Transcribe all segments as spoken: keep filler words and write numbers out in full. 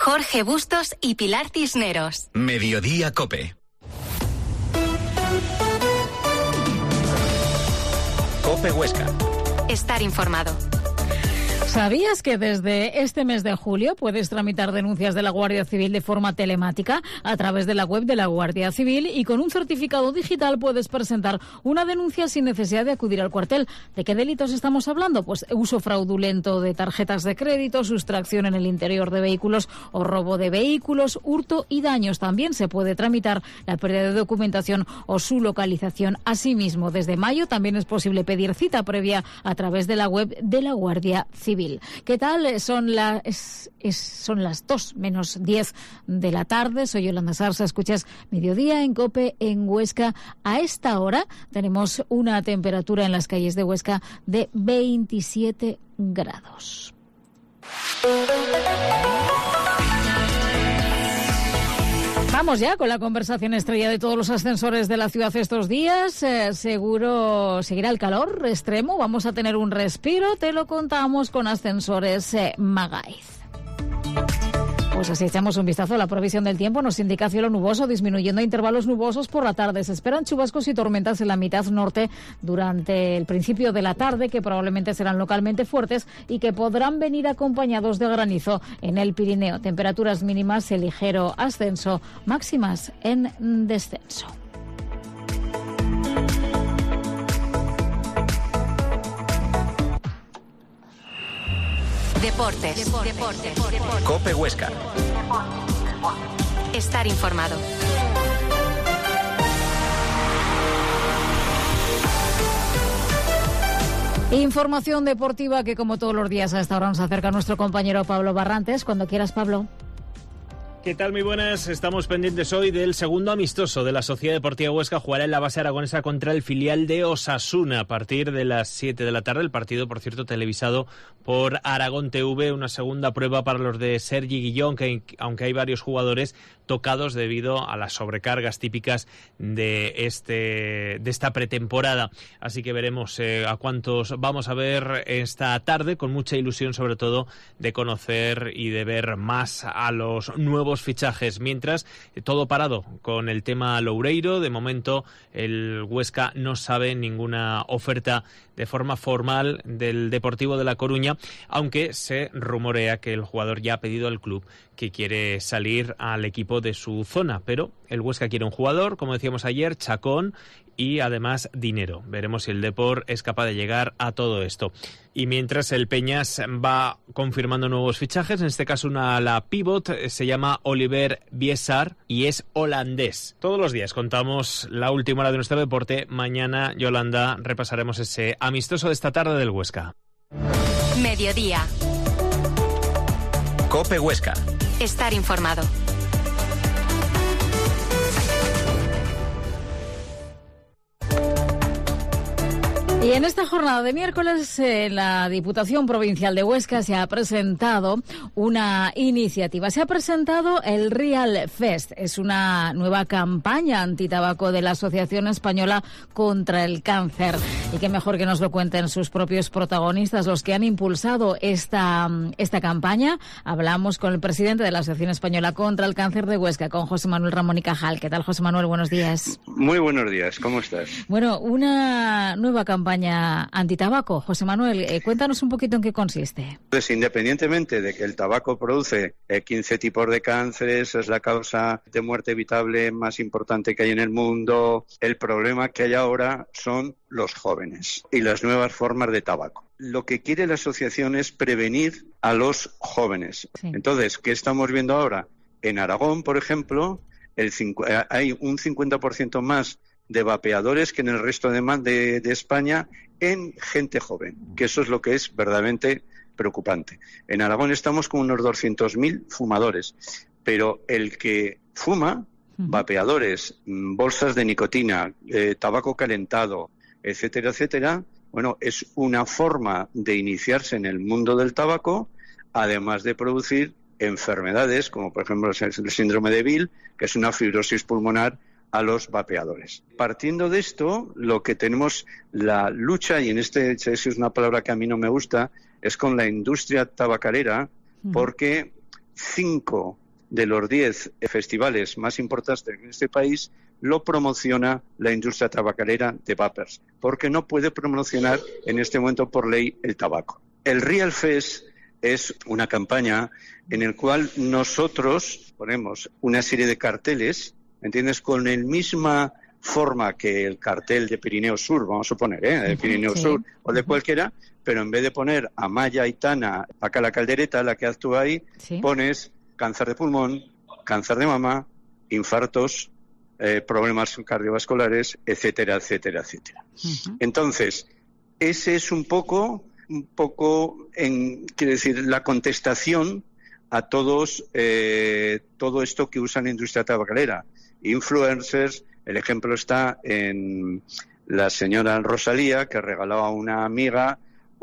Jorge Bustos y Pilar Cisneros. Mediodía COPE. COPE Huesca. Estar informado. ¿Sabías que desde este mes de julio puedes tramitar denuncias de la Guardia Civil de forma telemática a través de la web de la Guardia Civil y con un certificado digital puedes presentar una denuncia sin necesidad de acudir al cuartel? ¿De qué delitos estamos hablando? Pues uso fraudulento de tarjetas de crédito, sustracción en el interior de vehículos o robo de vehículos, hurto y daños. También se puede tramitar la pérdida de documentación o su localización. Asimismo, desde mayo también es posible pedir cita previa a través de la web de la Guardia Civil. ¿Qué tal? Son, la, es, es, son las dos menos diez de la tarde. Soy Yolanda Sarsa. Escuchas Mediodía en COPE en Huesca. A esta hora tenemos una temperatura en las calles de Huesca de veintisiete grados. Vamos ya con la conversación estrella de todos los ascensores de la ciudad estos días. Eh, seguro seguirá el calor extremo. Vamos a tener un respiro. Te lo contamos con Ascensores eh, Magaiz. Pues así echamos un vistazo a la previsión del tiempo. Nos indica cielo nuboso, disminuyendo a intervalos nubosos por la tarde. Se esperan chubascos y tormentas en la mitad norte durante el principio de la tarde, que probablemente serán localmente fuertes y que podrán venir acompañados de granizo en el Pirineo. Temperaturas mínimas en ligero ascenso, máximas en descenso. Deportes. Deportes. Deportes. Deportes. COPE Huesca. Estar informado. Información deportiva que, como todos los días a esta hora, nos acerca nuestro compañero Pablo Barrantes. Cuando quieras, Pablo. ¿Qué tal? Muy buenas. Estamos pendientes hoy del segundo amistoso de la Sociedad Deportiva Huesca. Jugará en la base aragonesa contra el filial de Osasuna a partir de las siete de la tarde. El partido, por cierto, televisado por Aragón T V. Una segunda prueba para los de Sergi Guillón, que aunque hay varios jugadores tocados debido a las sobrecargas típicas de este de esta pretemporada. Así que veremos eh, a cuántos vamos a ver esta tarde, con mucha ilusión sobre todo de conocer y de ver más a los nuevos fichajes. Mientras, eh, todo parado con el tema Loureiro. De momento el Huesca no sabe ninguna oferta de forma formal del Deportivo de La Coruña, aunque se rumorea que el jugador ya ha pedido al club que quiere salir al equipo de su zona, pero el Huesca quiere un jugador, como decíamos ayer, chacón y además dinero. Veremos si el Depor es capaz de llegar a todo esto. Y mientras, el Peñas va confirmando nuevos fichajes, en este caso una ala pivot, se llama Oliver Biesar y es holandés. Todos los días contamos la última hora de nuestro deporte. Mañana, Yolanda, repasaremos ese amistoso de esta tarde del Huesca. Mediodía. COPE Huesca. Estar informado. Y en esta jornada de miércoles, en la Diputación Provincial de Huesca se ha presentado una iniciativa. Se ha presentado el Real Fest. Es una nueva campaña antitabaco de la Asociación Española contra el Cáncer. Y qué mejor que nos lo cuenten sus propios protagonistas, los que han impulsado esta, esta campaña. Hablamos con el presidente de la Asociación Española contra el Cáncer de Huesca, con José Manuel Ramón y Cajal. ¿Qué tal, José Manuel? Buenos días. Muy buenos días. ¿Cómo estás? Bueno, una nueva campaña antitabaco. José Manuel, eh, cuéntanos un poquito en qué consiste. Pues independientemente de que el tabaco produce eh, quince tipos de cánceres, es la causa de muerte evitable más importante que hay en el mundo, el problema que hay ahora son los jóvenes y las nuevas formas de tabaco. Lo que quiere la asociación es prevenir a los jóvenes. Sí. Entonces, ¿qué estamos viendo ahora? En Aragón, por ejemplo, el cincu- hay un cincuenta por ciento más de vapeadores que en el resto de, de, de España en gente joven, que eso es lo que es verdaderamente preocupante. En Aragón estamos con unos doscientos mil fumadores, pero el que fuma, vapeadores, bolsas de nicotina, eh, tabaco calentado, etcétera, etcétera, bueno, es una forma de iniciarse en el mundo del tabaco, además de producir enfermedades, como por ejemplo el síndrome de Bill, que es una fibrosis pulmonar, a los vapeadores. Partiendo de esto, lo que tenemos, la lucha, y en este es una palabra que a mí no me gusta, es con la industria tabacalera, porque cinco de los diez festivales más importantes en este país lo promociona la industria tabacalera de vapers, porque no puede promocionar en este momento por ley el tabaco. El Real Fest es una campaña en la cual nosotros ponemos una serie de carteles, ¿entiendes?, con la misma forma que el cartel de Pirineo Sur, vamos a poner, ¿eh?, de Pirineo sí. Sur o de cualquiera, pero en vez de poner Amaya, Aitana, acá la Caldereta, la que actúa ahí, sí. pones cáncer de pulmón, cáncer de mama, infartos, eh, problemas cardiovasculares, etcétera, etcétera, etcétera. Uh-huh. Entonces, ese es un poco, un poco, en, quiero decir, la contestación a todos, eh, todo esto que usa la industria tabacalera. Influencers, el ejemplo está en la señora Rosalía, que regalaba a una amiga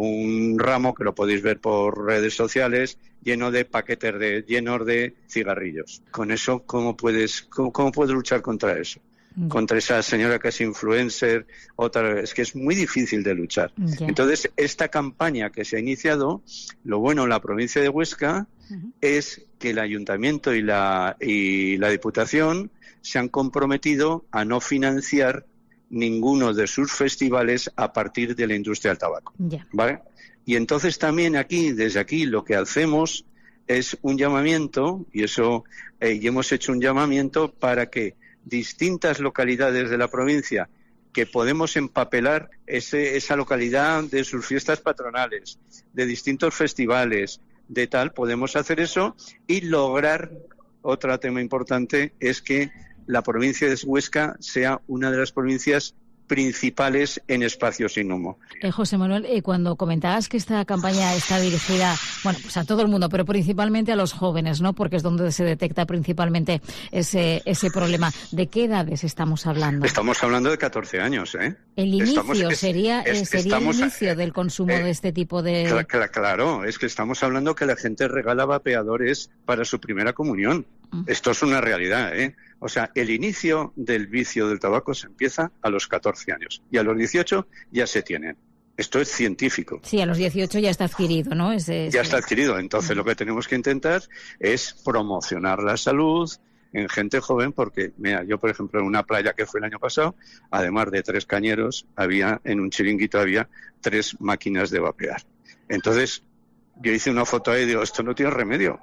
un ramo, que lo podéis ver por redes sociales, lleno de paquetes, de llenos de cigarrillos. Con eso, ¿cómo puedes, cómo, cómo puedes luchar contra eso? Yeah. Contra esa señora que es influencer, otra es que es muy difícil de luchar. Yeah. Entonces, esta campaña que se ha iniciado, lo bueno en la provincia de Huesca uh-huh. es que el ayuntamiento y la, y la Diputación se han comprometido a no financiar ninguno de sus festivales a partir de la industria del tabaco. Yeah. ¿Vale? Y entonces también aquí, desde aquí, lo que hacemos es un llamamiento, y eso, eh, y hemos hecho un llamamiento para que distintas localidades de la provincia que podemos empapelar ese, esa localidad de sus fiestas patronales, de distintos festivales, de tal, podemos hacer eso y lograr, otro tema importante, es que la provincia de Huesca sea una de las provincias principales en espacios sin humo. Eh, José Manuel, eh, cuando comentabas que esta campaña está dirigida, bueno, pues a todo el mundo, pero principalmente a los jóvenes, ¿no? Porque es donde se detecta principalmente ese ese problema. ¿De qué edades estamos hablando? Estamos hablando de catorce años, ¿eh? El inicio estamos, es, sería, es, sería estamos, el inicio eh, del consumo eh, de este tipo de... Claro, claro, claro, es que estamos hablando que la gente regala vapeadores para su primera comunión. Uh-huh. Esto es una realidad, ¿eh? O sea, el inicio del vicio del tabaco se empieza a los catorce años y a los dieciocho ya se tienen. Esto es científico. Sí, a los dieciocho ya está adquirido, ¿no? Ese, ese... Ya está adquirido. Entonces, uh-huh. lo que tenemos que intentar es promocionar la salud en gente joven, porque, mira, yo, por ejemplo, en una playa que fue el año pasado, además de tres cañeros, había, en un chiringuito había tres máquinas de vapear. Entonces, yo hice una foto ahí y digo, esto no tiene remedio.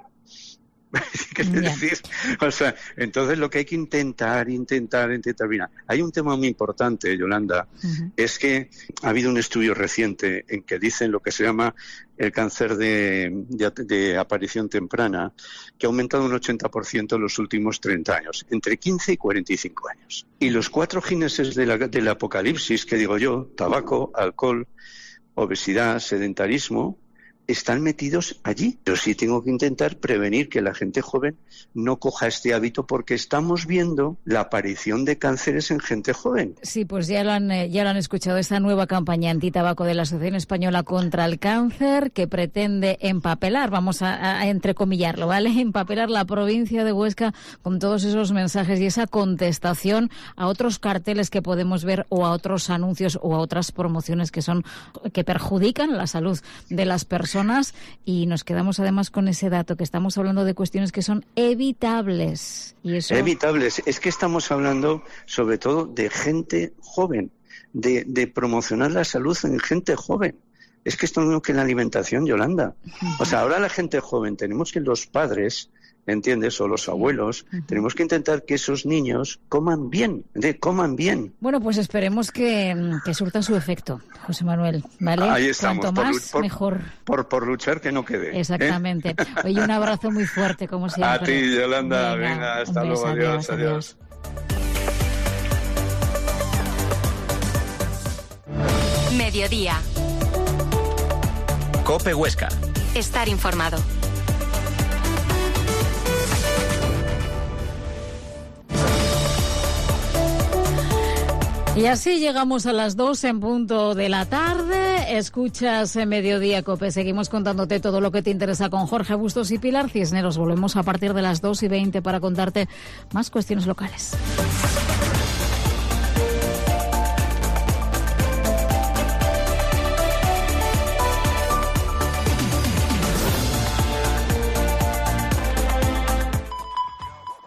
¿Qué decir? O sea, entonces lo que hay que intentar, intentar, intentar. Mira, hay un tema muy importante, Yolanda, uh-huh. es que ha habido un estudio reciente en que dicen lo que se llama el cáncer de, de, de aparición temprana, que ha aumentado un ochenta por ciento en los últimos treinta años, entre quince y cuarenta y cinco años. Y los cuatro jineses de la, del apocalipsis, que digo yo, tabaco, alcohol, obesidad, sedentarismo, están metidos allí. Pero sí tengo que intentar prevenir que la gente joven no coja este hábito, porque estamos viendo la aparición de cánceres en gente joven. Sí, pues ya lo han, ya lo han escuchado, esta nueva campaña antitabaco de la Asociación Española contra el Cáncer, que pretende empapelar, vamos a, a entrecomillarlo, ¿vale? Empapelar la provincia de Huesca con todos esos mensajes y esa contestación a otros carteles que podemos ver, o a otros anuncios o a otras promociones que son que perjudican la salud de las personas. Y nos quedamos además con ese dato, que estamos hablando de cuestiones que son evitables. Y eso... Evitables. Es que estamos hablando sobre todo de gente joven, de, de promocionar la salud en gente joven. Es que esto no es lo que la alimentación, Yolanda. Uh-huh. O sea, ahora la gente joven, tenemos que los padres, ¿entiendes?, o los abuelos, uh-huh. tenemos que intentar que esos niños coman bien, de, coman bien. Bueno, pues esperemos que, que surta su efecto, José Manuel, ¿vale? Ahí estamos. Cuanto más, por, mejor. Por, por, por luchar que no quede. Exactamente. ¿Eh? Oye, un abrazo muy fuerte, como siempre. A ti, Yolanda. Venga, venga hasta luego. Beso, adiós, adiós. adiós. Mediodía. COPE Huesca. Estar informado. Y así llegamos a las dos en punto de la tarde. Escuchas en Mediodía COPE. Seguimos contándote todo lo que te interesa con Jorge Bustos y Pilar Cisneros. Volvemos a partir de las dos y veinte para contarte más cuestiones locales.